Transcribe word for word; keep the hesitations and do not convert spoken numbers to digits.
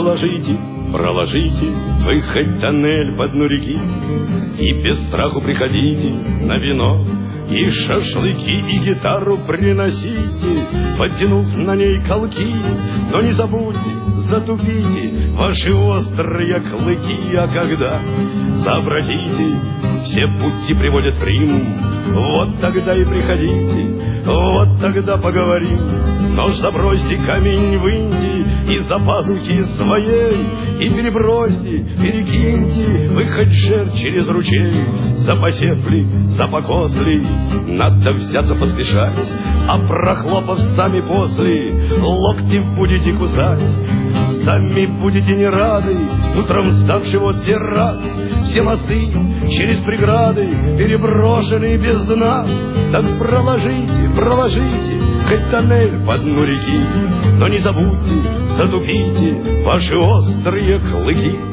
проложите, проложите вы хоть тоннель по дну реки, и без страху приходите на вино, и шашлыки, и гитару приносите, подтянув на ней колки. Но не забудьте, затупите ваши острые клыки, а когда сообразите, все пути приводят в Рим, вот тогда и приходите, вот тогда поговорим. Нож забросьте, камень выньте из за пазухи своей, и перебросьте, перекиньте вы хоть жертв через ручей. Запосев ли, запокос ли, надо взяться поспешать, а прохлопав сами после, локти будете кусать. Сами будете не рады, утром вставши вот те раз, все мосты через преграды переброшены без дна. Так проложите, проложите хоть тоннель по дну реки, но не забудьте, затупите ваши острые клыки.